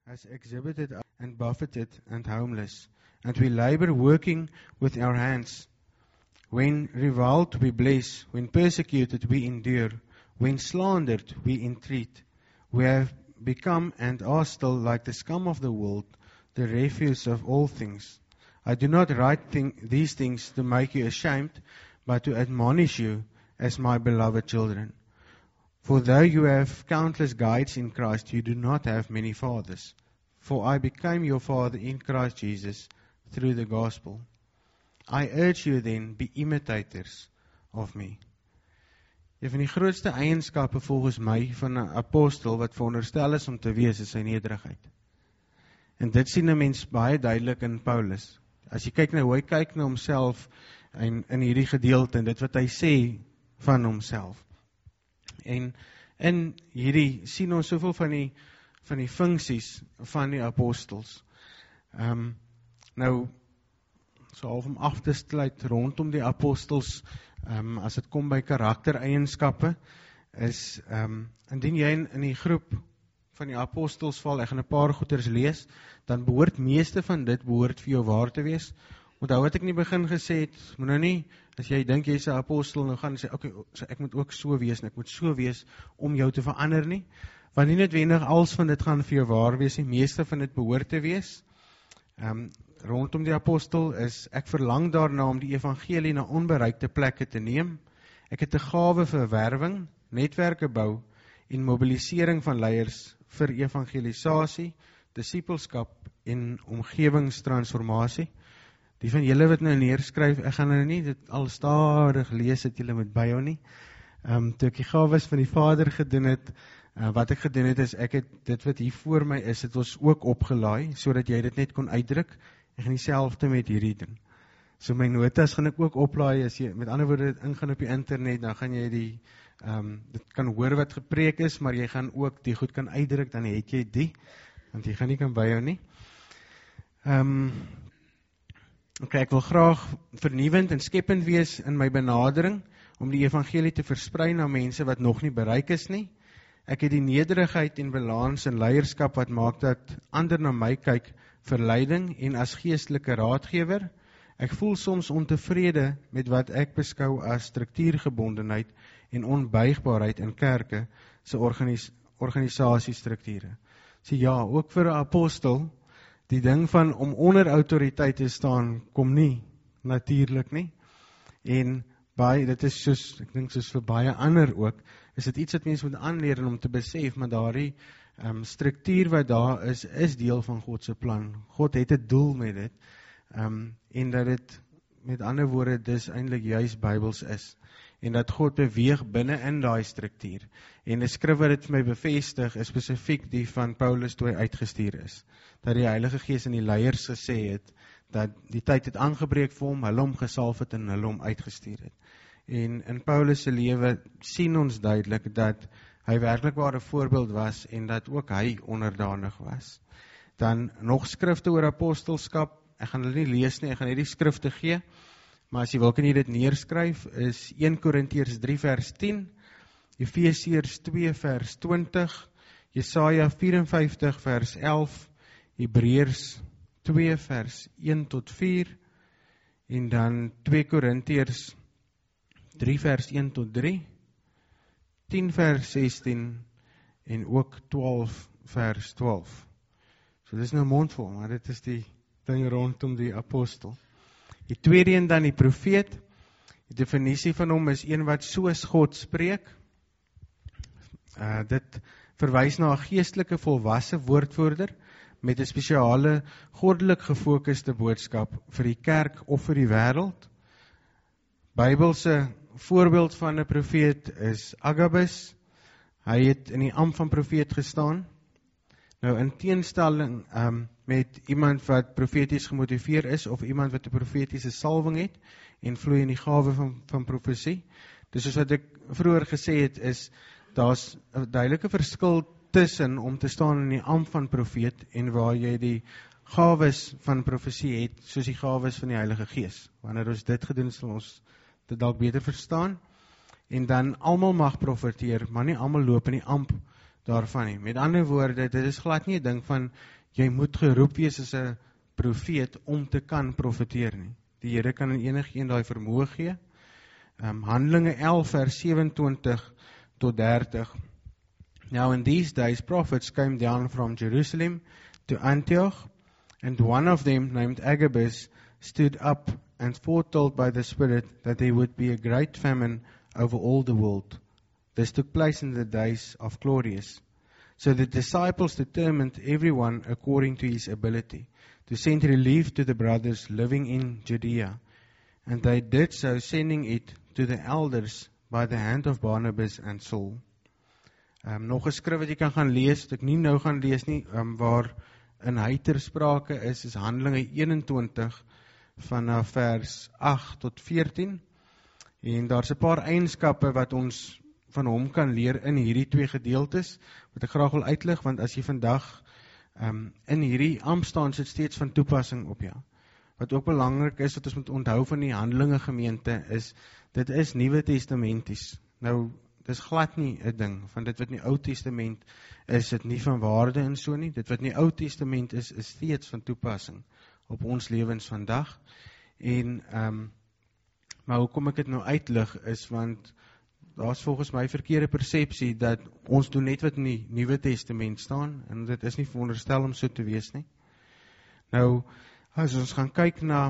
as exhibited and buffeted and homeless, and we labor working with our hands. When reviled, we bless. When persecuted, we endure. When slandered, we entreat. We have become and are still like the scum of the world, the refuse of all things. I do not write these things to make you ashamed, but to admonish you as my beloved children. For though you have countless guides in Christ, you do not have many fathers. For I became your father in Christ Jesus through the gospel. I urge you then, be imitators of me. Een van die grootste eienskappe volgens my van 'n apostel wat veronderstel is om te wees, is sy nederigheid. En dit sien 'n mens baie duidelik in Paulus. As jy kyk na hoe hy kyk na homself in hierdie gedeelte en dit wat hy sê van homself. En in hierdie sien ons soveel van die funksies van die apostels. Nou, so half om af te sluit rondom die apostels, as dit kom by karaktereienskappe, is, indien jy in die groep van die apostels val, ek gaan 'n paar goeters lees, dan behoort meeste van dit behoort vir jou waar te wees. Onthou wat ek in die begin gesê het, moet nou nie, as jy dink jy is 'n apostel, nou gaan sê, okay, so ek moet ook so wees, en ek moet so wees om jou te verander nie, want nie noodwendig als van dit gaan vir jou waar wees, die meeste van dit behoort te wees. Rondom die apostel is, ek verlang daarna om die evangelie na onbereikte plekke te neem. Ek het 'n gawe vir werwing, netwerke bou en mobilisering van leiers vir evangelisasie, disipelskap en omgewingstransformasie. Die van julle wat nou neerskryf, ek gaan nou nie dit al stadig lees het julle moet byhou nie. Toe ek die gawes van die Vader gedoen het, wat ek gedoen het is, ek het dit wat hier voor my is, het ons ook opgelaai, sodat jy dit net kon uitdruk. Ek gaan dieselfde met hierdie doen. So my notas gaan ek ook oplaai, as jy met ander woorde ingaan op die internet, dan gaan jy dit kan hoor wat gepreek is, maar jy gaan ook die goed kan uitdruk, dan het jy die, want jy gaan nie kan byhou nie. Okay, ek wil graag vernuwend en skepend wees in my benadering, om die evangelie te versprei na mense wat nog nie bereik is nie. Ek het die nederigheid en balans en leierskap wat maak dat ander na my kyk vir leiding en as geestelike raadgewer. Ek voel soms ontevrede met wat ek beskou as struktuurgebondenheid en onbuigbaarheid in kerke se organisasiestrukture. So ja, ook vir 'n apostel, die ding van om onder autoriteit te staan, kom nie natuurlik nie. En dit is soos, ek dink soos vir baie ander ook, is dit iets wat mense moet aanleer om te besef, maar daardie struktuur wat daar is deel van God se plan. God het 'n doel met dit, en dat dit, met ander woorde, dis eintlik juis Bybels is, en dat God beweeg binne in daai struktuur. En die skrif wat dit vir my bevestig, is spesifiek die van Paulus toe hy uitgestuur is. Dat die Heilige Gees in die leiers gesê het, dat die tyd het aangebreek vir hom, hulle hom gesalf het en hulle hom uitgestuur het. En in Paulus se lewe sien ons duidelik dat hy werklik waar 'n voorbeeld was en dat ook hy onderdanig was. Dan nog skrifte oor apostelskap, ek gaan hulle nie lees nie, ek gaan net die skrifte gee, maar as jy wil kan jy dit neerskryf, is 1 Korintiërs 3 vers 10, Efesiërs 2 vers 20, Jesaja 54 vers 11, Hebreërs 2 vers 1 tot 4, en dan 2 Korintiërs 3 vers 1 tot 3, 10 vers 16 en ook 12 vers 12. So dit is nou mondvol, maar dit is die ding rondom die apostel. Die tweede een dan die profeet. Die definisie van hom is een wat soos God spreek. Dit verwys na 'n geestelike volwasse woordvoerder met 'n spesiale goddelik gefokuste boodskap vir die kerk of vir die wêreld. Bybelse voorbeeld van 'n profeet is Agabus. Hy het in die ampt van profeet gestaan. Nou in teenstelling met iemand wat profeties gemotiveer is, of iemand wat 'n profetiese salwing het, en vloei in die gawe van profesie. Dus soos wat ek vroeër gesê het, is daar's 'n duidelike verskil tussen om te staan in die ampt van profeet, en waar jy die gawes van profesie het, soos die gawes van die Heilige Gees. Wanneer ons dit gedoen, sal ons dit dalk beter verstaan. En dan almal mag profeteer, maar nie almal loop in die ampt daarvan nie. Met ander woorde, dit is glad nie 'n ding van jy moet geroep wees as 'n profeet om te kan profeteer nie. Die Here kan aan enigeen daai vermoë gee. Handelinge 11 vers 27 tot 30. Now in these days prophets came down from Jerusalem to Antioch, and one of them, named Agabus, stood up and foretold by the Spirit that there would be a great famine over all the world. This took place in the days of Claudius. So the disciples determined, everyone according to his ability, to send relief to the brothers living in Judea. And they did so, sending it to the elders by the hand of Barnabas and Saul. Nog 'n skrif wat jy kan gaan lees, wat ek nie nou gaan lees nie, waar in hy ter sprake is Handelinge 21 vanaf vers 8 tot 14. En daar's 'n paar eienskappe wat ons van hom kan leer in hierdie twee gedeeltes, wat ek graag wil uitlig, want as jy vandag in hierdie amp staan, sit steeds van toepassing op jou. Wat ook belangrik is, wat ons moet onthou van die Handelinge gemeente, is, dit is Nuwe Testamenties. Nou, dis glad nie 'n ding, van dit wat in die Ou Testament is, dit nie van waarde en so nie, dit wat in die Ou Testament is steeds van toepassing op ons lewens vandag. En, maar hoekom ek dit nou uitlig is, want daar's volgens my verkeerde persepsie, dat ons doen net wat in die Nuwe Testament staan, en dit is nie veronderstel om so te wees nie. Nou, as ons gaan kyk na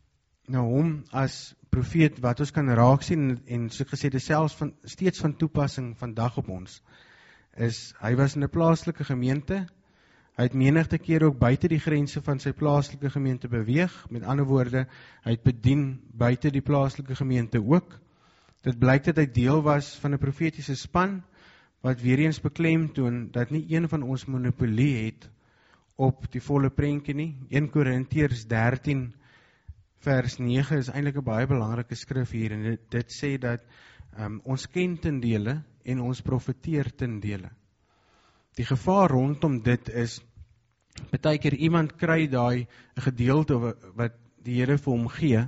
hom as profeet, wat ons kan raak sien, en soos gesê, dit selfs steeds van toepassing vandag op ons, is, hy was in 'n plaaslike gemeente, hy het menigte keer ook buite die grense van sy plaaslike gemeente beweeg, met ander woorde, hy het bedien buite die plaaslike gemeente ook. Dit blyk dat hy deel was van 'n profetiese span, wat weer eens beklemtoon, dat nie een van ons monopolie het op die volle prentjie nie. 1 Korintiërs 13 vers 9 is eintlik 'n baie belangrike skrif hier, en dit sê dat ons ken ten dele en ons profeteer ten dele. Die gevaar rondom dit is, baie keer iemand kry daai gedeelte wat die Here vir hom gee,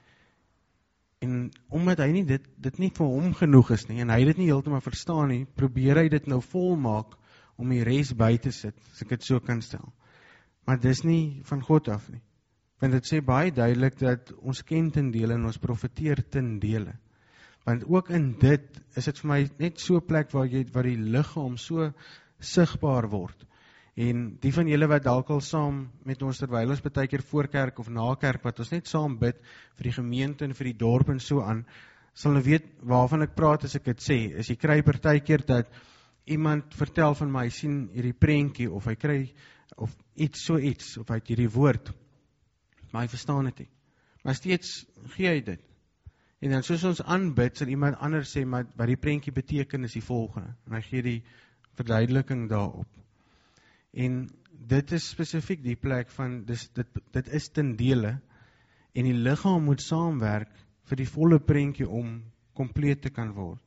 en omdat hy nie dit nie vir hom genoeg is nie, en hy dit nie heeltemal verstaan nie, probeer hy dit nou volmaak om die res by te sit, as ek dit so kan stel. Maar dis nie van God af nie. Want dit sê baie duidelik dat ons ken ten dele en ons profeteer ten dele. Want ook in dit is dit vir my net so 'n plek waar die liggaam so sigbaar word. En die van julle wat dalk al saam met ons, terwyl ons baie keer voor kerk of na kerk, wat ons net saam bid vir die gemeente en vir die dorp en so aan, sal nou weet waarvan ek praat as ek dit sê. As jy kry baie keer dat iemand vertel van my, hy sien hierdie prentjie, of hy kry of iets, of hy het hierdie woord, maar hy verstaan dit nie. Maar steeds gee hy dit. En dan soos ons aanbid, sal iemand anders sê, maar wat die prentjie beteken is die volgende. En hy gee die verduideliking daarop. En dit is spesifiek die plek van, dit is ten dele, en die liggaam moet saamwerk vir die volle prentjie om kompleet te kan word.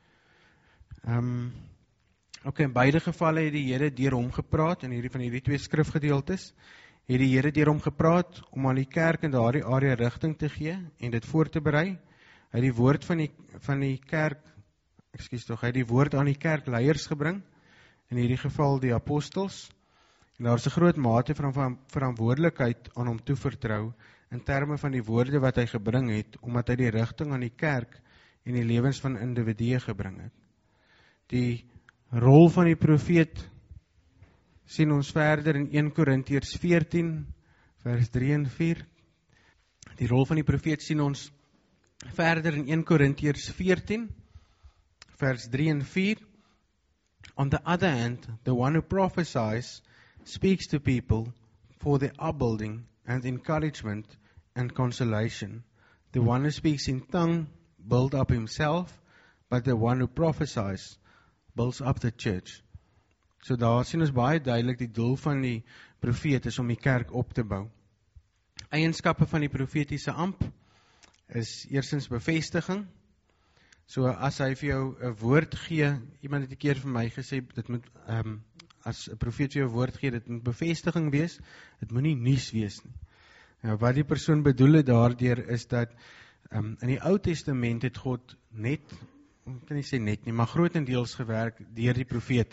In beide gevalle het die Here deur hom gepraat, en van hierdie twee skrifgedeeltes, het die Here deur hom gepraat om aan die kerk in daardie area rigting te gee en dit voor te berei. Hy het die woord van die kerk, hy het die woord aan die kerkleiers gebring, in hierdie geval die apostels, en daar is 'n groot mate van verantwoordelikheid aan hom toevertrou, in terme van die woorde wat hy gebring het, omdat hy die rigting aan die kerk en die lewens van individue gebring het. Die rol van die profeet sien ons verder in 1 Korintiërs 14 vers 3 en 4. Die rol van die profeet sien ons verder in 1 Korintiërs 14 vers 3 en 4. On the other hand, the one who prophesies speaks to people for their upbuilding and encouragement and consolation. The one who speaks in tongue builds up himself, but the one who prophesies builds up the church. So daar sien ons baie duidelik die doel van die profeet is om die kerk op te bou. Eienskappe van die profetiese amp is eerstens bevestiging. So as hy vir jou 'n woord gee, iemand het 'n keer vir my gesê, dit moet as 'n profeet vir jou 'n woord gee, dit moet bevestiging wees, dit moenie nuus wees nie. Nou, wat die persoon bedoel het daardeur is dat in die Ou Testament het God net, kan nie sê net nie, maar grootendeels gewerk deur die profete.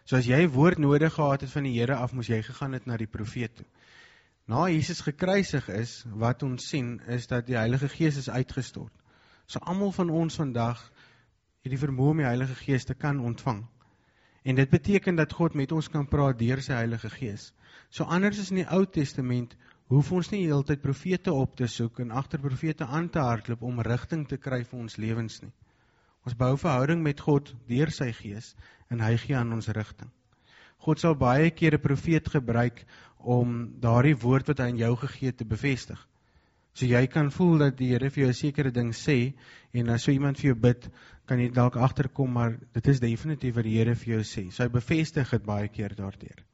So as jy woord nodig gehad het van die Here af, moes jy gegaan het na die profeet toe. Na Jesus gekruisig is, wat ons sien, is dat die Heilige Gees is uitgestort. So almal van ons vandag het die vermoë om die Heilige Gees te kan ontvang. En dit beteken dat God met ons kan praat deur sy Heilige Gees. So anders as in die Ou Testament, hoef ons nie heeltyd profete op te soek en agter profete aan te hardloop om rigting te kry vir ons lewens nie. Ons bou verhouding met God deur sy Gees en hy gee aan ons rigting. God sal baie keer 'n profeet gebruik om daardie woord wat hy aan jou gegee het te bevestig. So jy kan voel dat die Here vir jou 'n sekere ding sê en as so iemand vir jou bid, kan jy dalk agterkom, maar dit is definitief wat die Here vir jou sê. So hy bevestig dit baie keer daardeur.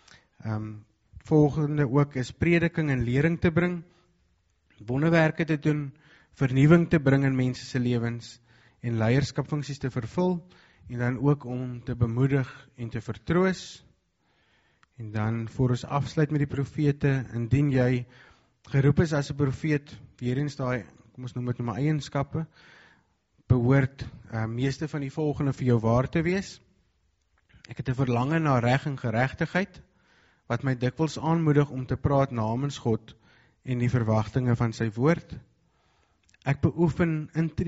Volgende ook is prediking en lering te bring, wonderwerke te doen, vernuwing te bring in mense se lewens en leierskapfunksies te vervul en dan ook om te bemoedig en te vertroos. En dan voor ons afsluit met die profete, indien jy geroep is as 'n profeet, weer eens daai, kom ons noem dit maar eienskappe, behoort meeste van die volgende vir jou waar te wees. Ek het 'n verlange na reg en geregtigheid, wat my dikwels aanmoedig om te praat namens God en die verwagtinge van sy woord. Ek beoefen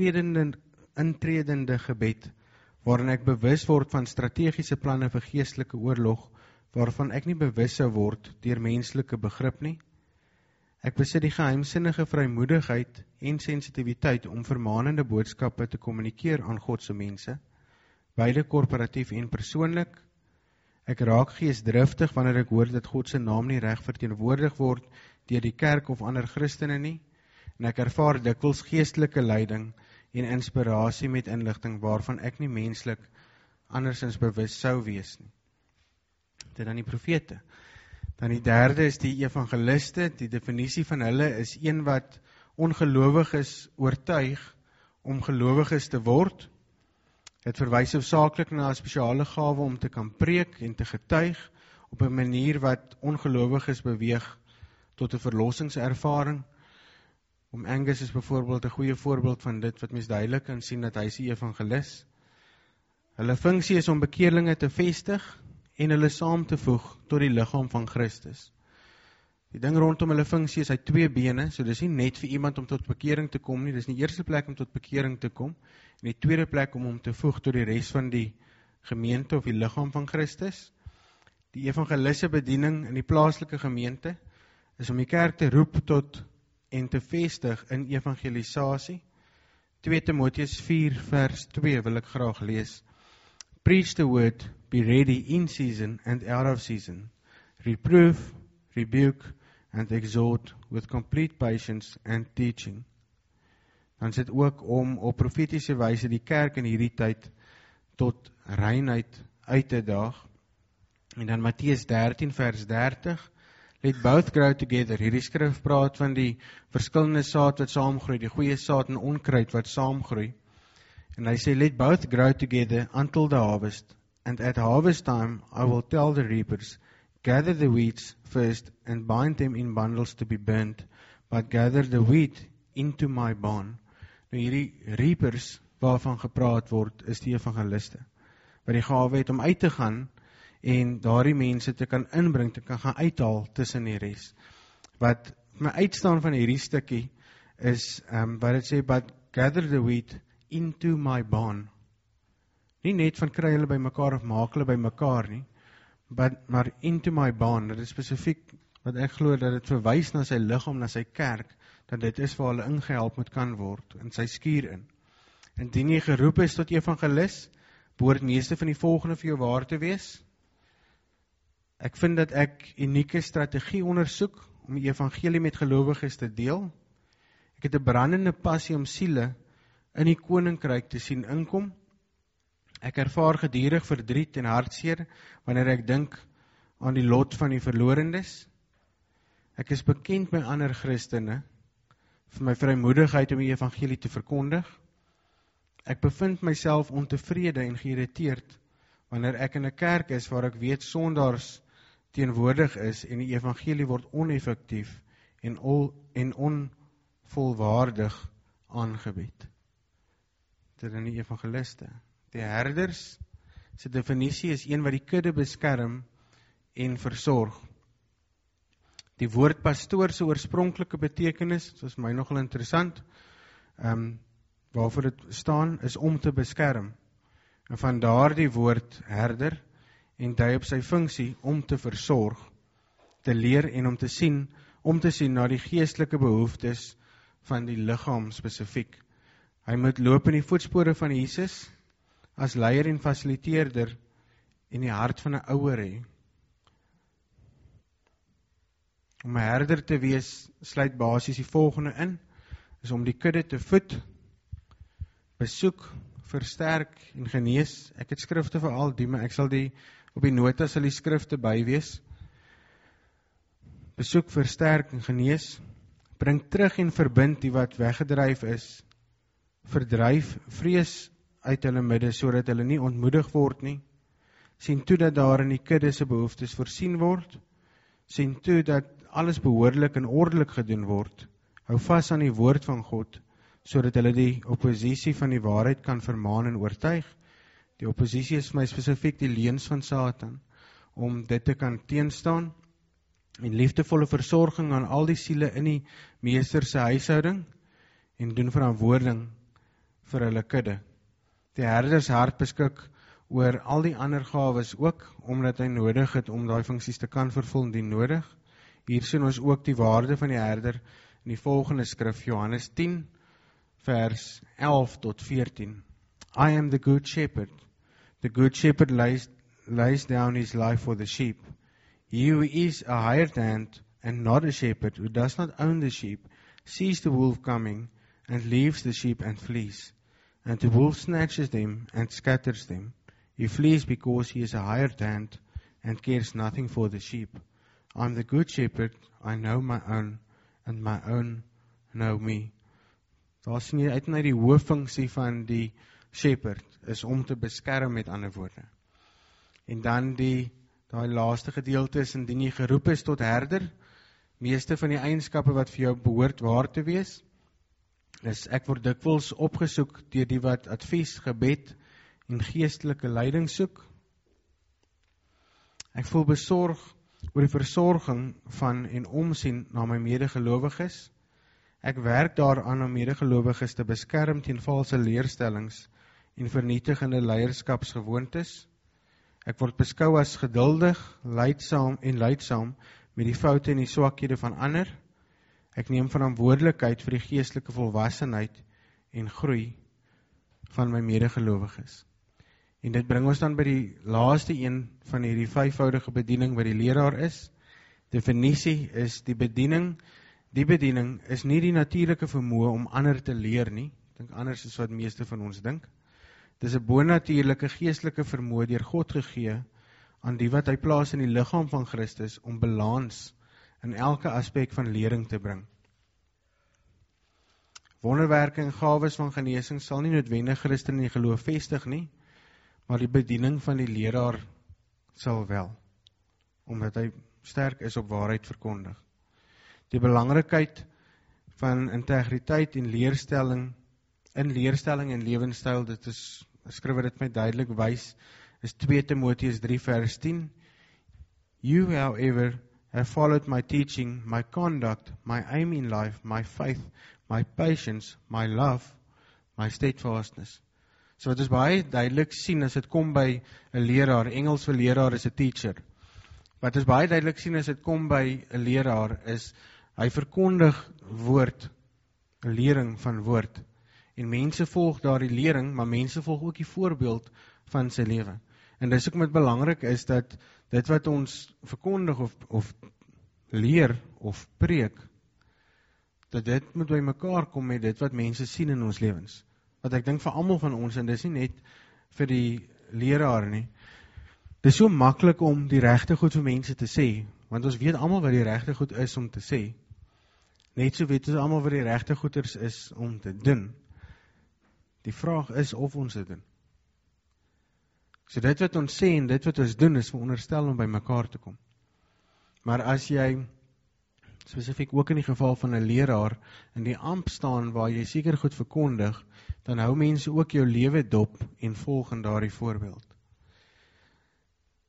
intredende gebed, waarin ek bewus word van strategiese planne vir geestelike oorlog, waarvan ek nie bewus sou word deur menslike begrip nie. Ek besit die geheimsinnige vrymoedigheid en sensitiwiteit om vermaanende boodskappe te kommunikeer aan God se mense, beide korporatief en persoonlik. Ek raak geesdriftig wanneer ek hoor dat God se naam nie reg verteenwoordig word deur die kerk of ander Christene nie, en ek ervaar dikwels geestelike leiding en inspirasie met inligting waarvan ek nie menslik andersins bewus sou wees nie. Dit dan die profete. Dan die derde is die evangeliste. Die definisie van hulle is een wat ongelowiges oortuig om gelowiges te word. Dit verwys hoofsaaklik na 'n spesiale gawe om te kan preek en te getuig op 'n manier wat ongelowiges beweeg tot 'n verlossingservaring. Angus is byvoorbeeld 'n goeie voorbeeld van dit wat mens duidelik kan sien dat hy is 'n evangelis. Hulle funksie is om bekeerlinge te vestig en hulle saam te voeg tot die liggaam van Christus. Die ding rondom hulle funksie is hy 2 bene, so dis nie net vir iemand om tot bekering te kom nie, dis in die eerste plek om tot bekering te kom, en die tweede plek om hom te voeg tot die res van die gemeente of die liggaam van Christus. Die evangelisse bediening in die plaaslike gemeente is om die kerk te roep tot en te vestig in evangelisasie. 2 Timoteus 4 vers 2 wil ek graag lees. Preach the word, be ready in season and out of season. Reprove, rebuke and exhort with complete patience and teaching. Dan is dit ook om op profetiese wyse die kerk in hierdie tyd tot reinheid uit te daag. En dan Matteus 13 vers 30. Let both grow together. Hierdie skrif praat van die verskillende saad wat saamgroei, die goeie saad en onkruid wat saamgroei. En hy sê, let both grow together until the harvest. And at harvest time, I will tell the reapers, gather the weeds first and bind them in bundles to be burnt, but gather the wheat into my barn. Nou hierdie reapers waarvan gepraat word, is die evangeliste. Wat die gawe het om uit te gaan en daardie mense te kan inbring, te kan gaan uithaal tussen die res. Wat my uitstaan van hierdie stukkie is, wat het sê, but gather the wheat into my barn. Nie net van kry hulle by mekaar of maak hulle by mekaar nie, maar into my barn. Dit is spesifiek wat ek glo dat dit verwys na sy liggaam, na sy kerk, dat dit is waar hulle ingehelp moet kan word, in sy skuur in. Indien jy geroep is tot evangelis, behoort meeste van die volgende vir jou waar te wees. Ek vind dat ek unieke strategie ondersoek om die evangelie met gelowiges te deel. Ek het 'n brandende passie om siele in die koninkryk te sien inkom. Ek ervaar gedurig verdriet en hartseer wanneer ek dink aan die lot van die verlorendes. Ek is bekend by ander Christene vir my vrymoedigheid om die evangelie te verkondig. Ek bevind myself ontevrede en geïrriteerd wanneer ek in 'n kerk is waar ek weet sondaars teenwoordig is en die evangelie word oneffektief en onvolwaardig aangebied. Dit is die evangeliste. Die herders se definisie is een wat die kudde beskerm en versorg. Die woord pastoor se oorspronklike betekenis, dit is my nogal interessant, waarvoor dit staan, is om te beskerm. En van daardie woord herder, en dui op sy funksie om te versorg, te leer en om te sien na die geestelike behoeftes van die liggaam spesifiek. Hy moet loop in die voetspore van Jesus, as leier en fasiliteerder, en die hart van 'n ouer hê. Om 'n herder te wees, sluit basies die volgende in, is om die kudde te voed, besoek, versterk en genees. Ek het skrifte vir al die, maar ek sal op die nota sal die skrifte bywees. Besoek, versterk en genees, bring terug en verbind die wat weggedryf is, verdryf vrees uit hulle midde, sodat hulle nie ontmoedig word nie, sien toe dat daar in die kudde se behoeftes voorsien word, sien toe dat alles behoorlik en ordelik gedoen word, hou vas aan die woord van God, sodat hulle die oppositie van die waarheid kan vermaan en oortuig. Die oppositie is vir my spesifiek die leuns van Satan, om dit te kan teenstaan, en liefdevolle versorging aan al die siele in die meester se huishouding, en doen verantwoording vir hulle kudde. Die herders hart beskik oor al die ander gawes ook, omdat hy nodig het om daai funksies te kan vervul die nodig. Hier sien ons ook die waarde van die herder in die volgende skrif, Johannes 10, vers 11 tot 14. I am the good shepherd. The good shepherd lays down his life for the sheep. He who is a hired hand and not a shepherd, who does not own the sheep, sees the wolf coming and leaves the sheep and flees. And the wolf snatches them and scatters them. He flees because he is a hired hand and cares nothing for the sheep. I am the good shepherd, I know my own, and my own know me. Daar sien jy uit na die hooffunksie van die shepherd, is om te beskerm met ander woorde. En dan daai laaste gedeelte is, indien jy geroep is tot herder, meeste van die eienskappe wat vir jou behoort waar te wees, is ek word dikwels opgesoek deur die wat advies, gebed en geestelike leiding soek. Ek voel besorg oor die versorging van en omsien na my medegelowiges. Ek werk daaraan om medegelowiges te beskerm teen valse leerstellings en vernietigende leierskapsgewoontes. Ek word beskou as geduldig, leidsaam met die foute en die swakhede van ander. Ek neem verantwoordelikheid vir die geestelike volwassenheid en groei van my medegelowiges. En dit bring ons dan by die laaste een van hierdie 5voudige bediening wat die leraar is. Definisie is die bediening is nie die natuurlike vermoë om ander te leer nie. Ek dink anders is wat meeste van ons dink. Dit is 'n bonatuurlike geestelike vermoë deur God gegee aan die wat hy plaas in die liggaam van Christus om balans in elke aspek van lering te bring. Wonderwerke en gawes van genesing sal nie noodwendig Christen in die geloof vestig nie, maar die bediening van die leraar sal wel, omdat hy sterk is op waarheid verkondig. Die belangrikheid van integriteit en leerstelling en lewenstyl, dit is, skryf dit my duidelik wys, is 2 Timoteus 3 vers 10. You, however, have followed my teaching, my conduct, my aim in life, my faith, my patience, my love, my steadfastness. So wat ons baie duidelik sien as dit kom by 'n leraar, Engels vir leraar is 'n teacher. Wat ons baie duidelik sien as dit kom by 'n leraar is, hy verkondig woord, 'n lering van woord. En mense volg daardie lering, maar mense volg ook die voorbeeld van sy lewe. En dis ook met belangrik is dat dit wat ons verkondig of leer of preek, dat dit moet by mekaar kom met dit wat mense sien in ons lewens. Wat ek dink vir almal van ons, en dis nie net vir die leraar nie. Dis so maklik om die regte goed vir mense te sê, want ons weet almal wat die regte goed is om te sê. Net so weet ons almal wat die regte goeders is om te doen. Die vraag is of ons dit doen. So dit wat ons sê en dit wat ons doen is veronderstel om by mekaar te kom. Maar as jy, spesifiek ook in die geval van 'n leraar, in die amp staan waar jy seker goed verkondig, dan hou mense ook jou lewe dop en volg in daardie voorbeeld.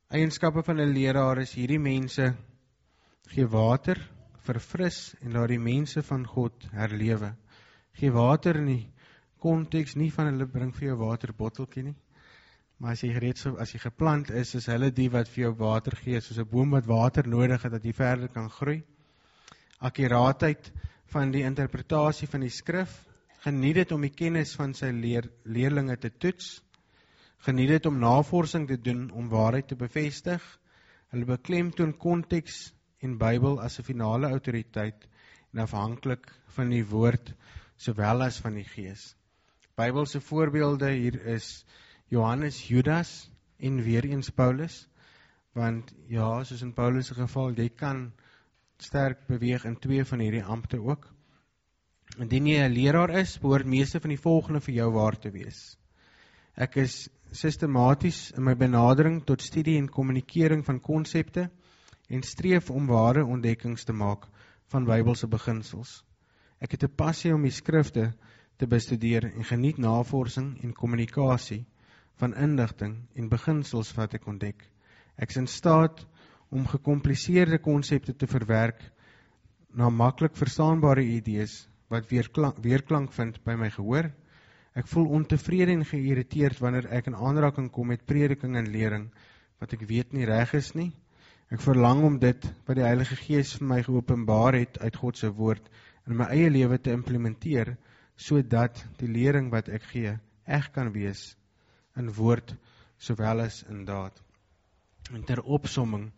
eienskappe van 'n leraar is hierdie mense gee water, verfris en laat die mense van God herlewe. Gee water in die konteks nie van hulle bring vir jou waterbotteltjie nie, maar as jy geplant is hulle die wat vir jou water gee, soos 'n boom wat water nodig het, dat jy verder kan groei. Akkuraatheid van die interpretasie van die skrif, geniet dit om die kennis van sy leerlinge te toets, geniet dit om navorsing te doen om waarheid te bevestig, hulle beklemtoon konteks en Bybel as 'n finale autoriteit en afhanklik van die woord sowel as van die Gees. Bybelse voorbeelde hier is Johannes, Judas en weer eens Paulus, want ja, soos in Paulus se geval, jy kan sterk beweeg in 2 van hierdie ampte ook. Indien jy 'n leraar is, behoort meeste van die volgende vir jou waar te wees. Ek is sistematies in my benadering tot studie en kommunikering van konsepte en streef om ware ontdekkings te maak van Bybelse beginsels. Ek het 'n passie om die skrifte te bestudeer en geniet navorsing en kommunikasie van inligting en beginsels wat ek ontdek. Ek is in staat om gekompliseerde konsepte te verwerk na maklik verstaanbare idees wat weerklank vind by my gehoor. Ek voel ontevrede en geïrriteerd wanneer ek in aanraking kom met prediking en lering wat ek weet nie reg is nie. Ek verlang om dit wat die Heilige Gees vir my geopenbaar het uit God se woord in my eie lewe te implementeer, sodat die lering wat ek gee eg kan wees in woord sowel as in daad. En ter opsomming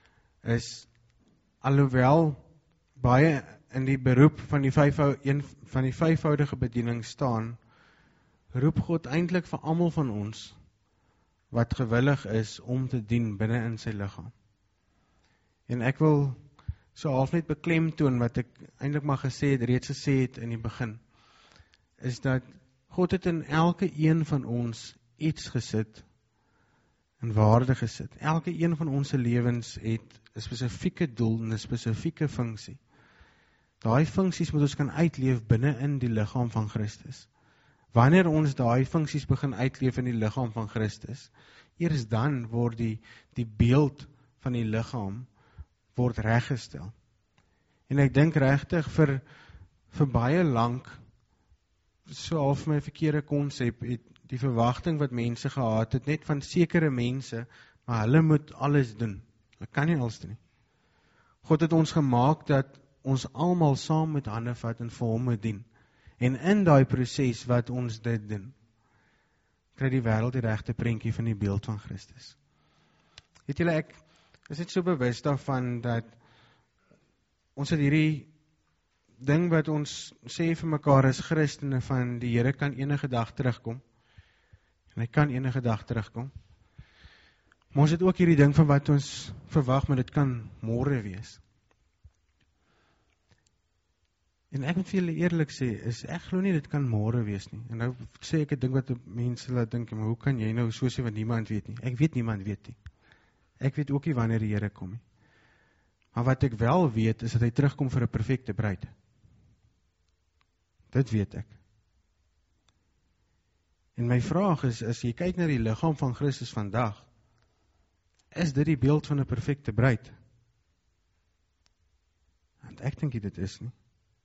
is, alhoewel baie in die beroep van een van die vyfvoudige bediening staan, roep God eintlik vir almal van ons wat gewillig is om te dien binne in sy liggaam. En ek wil so half net beklemtoon wat ek eintlik maar reeds gesê het in die begin, is dat God het in elke een van ons iets gesit en waarde gesit. Elke een van ons se lewens het 'n spesifieke doel en 'n spesifieke funksie. Daai funksies moet ons kan uitleef binne in die liggaam van Christus. Wanneer ons daai funksies begin uitleef in die liggaam van Christus, eers dan word die beeld van die liggaam word reggestel. En ek dink regtig vir baie lank, so half my verkeerde konsep, het die verwagting wat mense gehad het, net van sekere mense, maar hulle moet alles doen. Hulle kan nie alles doen nie. God het ons gemaak dat ons almal saam met hande vat en vir hom moet dien. En in daai proses wat ons dit doen, kry die wêreld die regte prentjie van die beeld van Christus. Weet julle, ek is net so bewus daarvan dat ons het hierdie ding wat ons sê vir mekaar as Christene van die Here kan enige dag terugkom. En hy kan enige dag terugkom. Maar ons het ook hierdie ding van wat ons verwag, maar dit kan môre wees. En ek moet vir julle eerlik sê, ek glo nie dit kan môre wees nie. En nou sê ek 'n ding wat mense laat dink, maar hoe kan jy nou so sê wat niemand weet nie? Ek weet niemand weet nie. Ek weet ook nie wanneer die Here kom nie. Maar wat ek wel weet, is dat hy terugkom vir 'n perfekte bruid. Dit weet ek. En my vraag is, as jy kyk na die liggaam van Christus vandag, is dit die beeld van 'n perfekte bruid? Want ek dink dit is nie.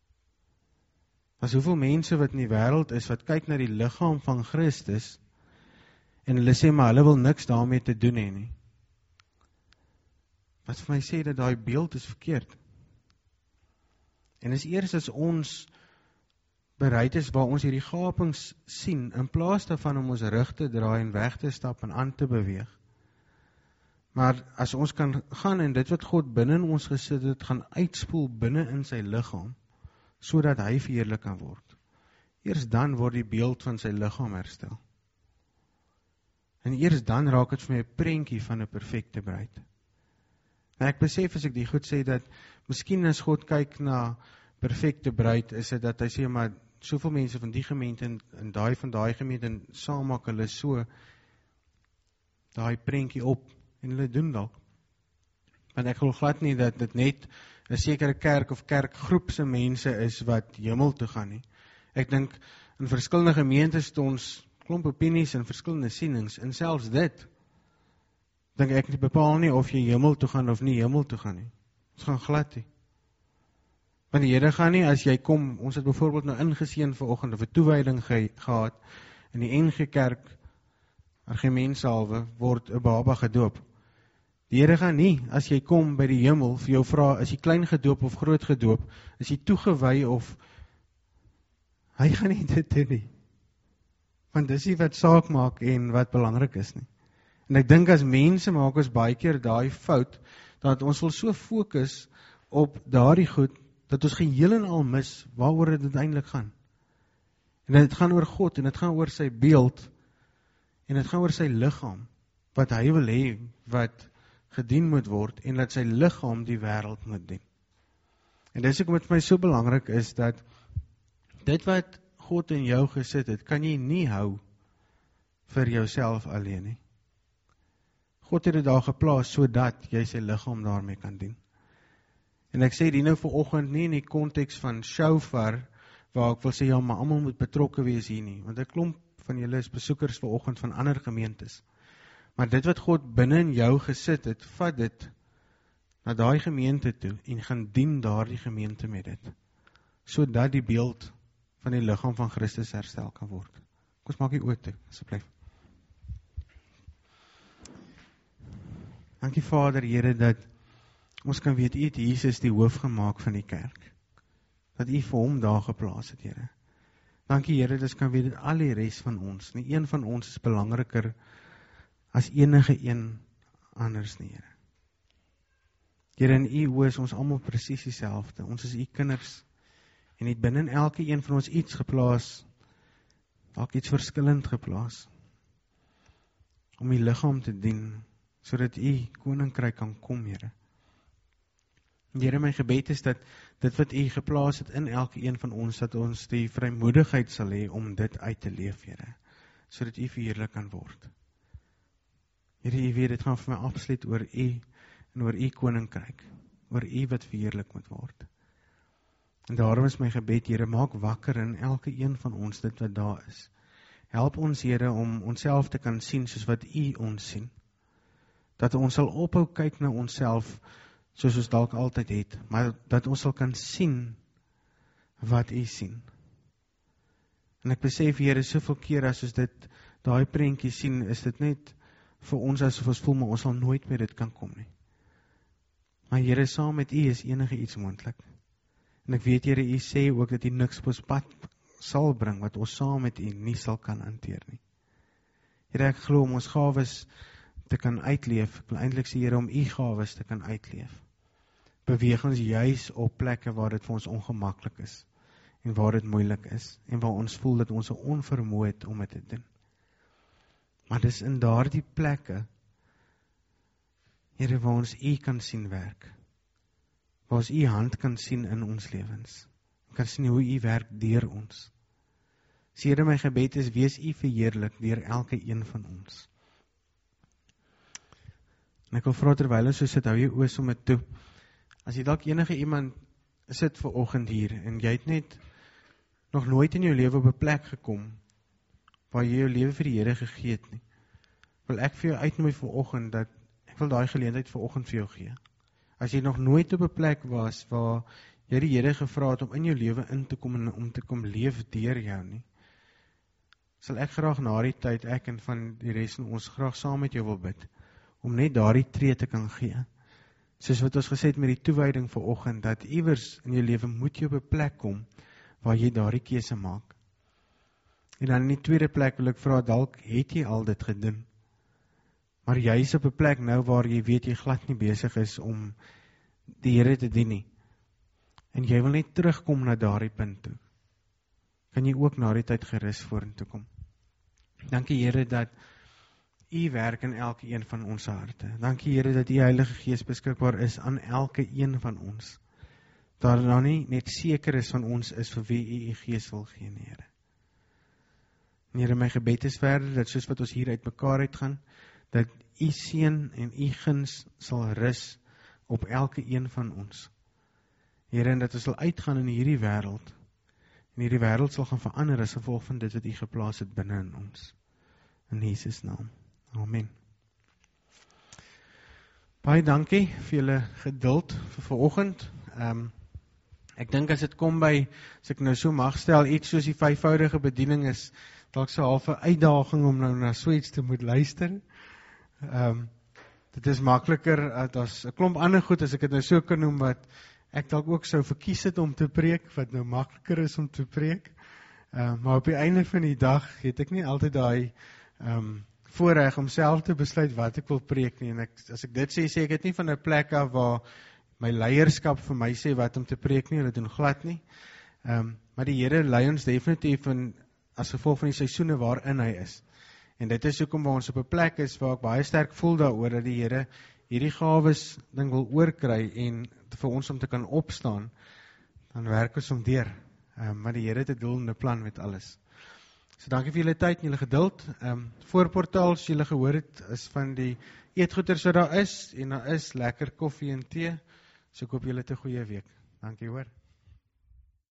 As hoeveel mense wat in die wêreld is, wat kyk na die liggaam van Christus, en hulle sê, maar hulle wil niks daarmee te doen hê nie. Wat vir my sê dat daai beeld is verkeerd. En is eers as ons bereid is waar ons hierdie gapings sien, in plaas daarvan om ons rug te draai en weg te stap en aan te beweeg. Maar as ons kan gaan en dit wat God binne in ons gesit het, gaan uitspoel binne in sy liggaam, sodat hy verheerlik kan word. Eers dan word die beeld van sy liggaam herstel. En eers dan raak dit vir my 'n prentjie van 'n perfekte bruid. En ek besef as ek die goed sê, dat miskien as God kyk na perfekte bruid, is dit dat hy sê, maar soveel mense van die gemeente en daai van daai gemeente, en saam maak hulle so daai prentjie op, en hulle doen dalk. Want ek glo glad nie dat dit net 'n sekere kerk of kerkgroep se mense is wat hemel toe gaan nie. Ek dink in verskillende gemeentes het ons klomp opinies en verskillende sienings, en selfs dit Dink ek bepaal nie of jy hemel toe gaan of nie hemel toe gaan nie. Ons gaan glad nie. Want die Here gaan nie, as jy kom, ons het byvoorbeeld nou ingeseën vanoggend, of 'n toewyding gehad, in die NG Kerk, Argemensalwe, word 'n baba gedoop. Die Here gaan nie, as jy kom by die hemel, vir jou vra, is jy klein gedoop of groot gedoop, is jy toegewy of, hy gaan nie dit doen nie. Want dis nie wat saak maak en wat belangrik is nie. En ek dink as mense maak ons baie keer daai fout, dat ons wil so fokus op daardie goed, dat ons geheel en al mis waaroor dit uiteindelik gaan. En dit gaan oor God, en dit gaan oor sy beeld, en dit gaan oor sy liggaam, wat hy wil hê, wat gedien moet word, en dat sy liggaam die wêreld moet dien. En dis ook wat vir my so belangrik is, dat dit wat God in jou gesit het, kan jy nie hou vir jouself alleen nie. God het dit daar geplaas, sodat jy sy liggaam daarmee kan dien. En ek sê die nou vanoggend nie in die konteks van shofar, waar ek wil sê, ja, maar almal moet betrokke wees hier nie, want 'n klomp van julle is besoekers vanoggend van ander gemeentes. Maar dit wat God binne in jou gesit het, vat dit na daai gemeente toe, en gaan dien daardie gemeente met dit, sodat die beeld van die liggaam van Christus herstel kan word. Kom ons maak die oë toe, asseblief. Dankie Vader, Here, dat ons kan weet, U het Jesus die hoof gemaak van die kerk. Dat U vir hom daar geplaas het, Here. Dankie Here, dat ons kan weet, dat al die res van ons, nie een van ons is belangriker as enige een anders nie, Here. Here, in U oë is ons almal presies dieselfde. Ons is U kinders. En het binne elke een van ons iets geplaas, dalk iets verskillend geplaas, om U liggaam te dien, sodat U koninkryk kan kom, Here. Here, my gebed is dat dit wat U geplaas het in elke een van ons, dat ons die vrymoedigheid sal hê om dit uit te leef, Here, sodat U verheerlik kan word. Here, U weet, dit gaan vir my absoluut oor U en oor U koninkryk, oor U wat verheerlik moet word. En daarom is my gebed, Here, maak wakker in elke een van ons dit wat daar is. Help ons, Here, om onsself te kan sien soos wat U ons sien. Dat ons sal ophou kyk na onsself soos ons dalk altyd het, maar dat ons sal kan sien wat U sien. En ek besef, Here, soveel keer as ons dit, daai prentjie sien, is dit net vir ons asof ons voel, maar ons sal nooit meer dit kan kom nie. Maar Here, saam met U is enige iets moontlik. En ek weet, Here, U sê ook dat U niks op ons pad sal bring, wat ons saam met U nie sal kan hanteer nie. Here, ek glo om ons gawes te kan uitleef, ek wil eintlik sê, Here, om U gawes te kan uitleef. Beweeg ons juis op plekke waar dit vir ons ongemaklik is, en waar dit moeilik is, en waar ons voel dat ons 'n onvermoë het om dit te doen. Maar dis in daardie plekke, Here, waar ons U kan sien werk, waar ons U hand kan sien in ons lewens, kan sien hoe U werk deur ons. So, Here, my gebed is, wees U verheerlik deur elke een van ons. En ek wil vra, terwyl ons so sit, hou jy oë sommer toe. As jy dalk enige iemand sit vanoggend hier, en jy het net nog nooit in jou lewe op 'n plek gekom, waar jy jou lewe vir die Here gegee het nie, wil ek vir jou uitnooi vanoggend, dat ek wil daai geleentheid vanoggend vir jou gee. As jy nog nooit op 'n plek was, waar jy die Here gevra het om in jou lewe in te kom, en om te kom leef deur jou nie, sal ek graag na die tyd, ek en van die res van ons, graag saam met jou wil bid, om net daardie tree te kan gee. Soos wat ons gesê het met die toewyding vanoggend, dat iewers in jou lewe moet jy op 'n plek kom, waar jy daardie keuse maak. En dan in die tweede plek wil ek vra, dalk het jy al dit gedoen, maar jy is op 'n plek nou, waar jy weet jy glad nie besig is om die Here te dien nie, en jy wil net terugkom na daardie punt toe, kan jy ook na die tyd gerus vorentoe kom. Dankie Here, dat U werk in elke een van ons harte. Dankie Here, dat U Heilige Gees beskikbaar is aan elke een van ons. Daar dan nie net seker is van ons is vir wie U Gees wil gee, Here. Here, my gebed is verder, dat soos wat ons hier uit mekaar uitgaan, dat U seën en U guns sal rus op elke een van ons. Here, en dat ons sal uitgaan in hierdie wêreld, en hierdie wêreld sal gaan verander as gevolg van dit wat U geplaas het binne in ons. In Jesus naam. Amen. Baie dankie vir julle geduld vir vanoggend. Ek dink as dit kom by, as ek nou so mag stel, iets soos die 5voudige bediening is, dalk so half 'n uitdaging om nou na so iets te moet luister. Dit is makliker, as 'n klomp ander goed, as ek dit nou so kan noem, wat ek dalk ook sou verkies het om te preek, wat nou makliker is om te preek. Maar op die einde van die dag het ek nie altyd daai voorreg om self te besluit wat ek wil preek nie. En as ek dit sê ek dit nie van 'n plek af waar my leierskap vir my sê wat om te preek nie, hulle doen glad nie. Maar die Here lei ons definitief as gevolg van die seisoene waarin hy is. En dit is hoekom ons op 'n plek is waar ek baie sterk voel daaroor dat die Here hierdie gawes ding wil oorkry en vir ons om te kan opstaan, dan werk ons om deur. Maar die Here het 'n doel en 'n plan met alles. So dankie vir julle tyd en julle geduld. Voorportaal, as julle gehoor het, is van die eetgoeders wat daar is, en daar is lekker koffie en tee. So ek hoop julle het 'n goeie week. Dankie hoor.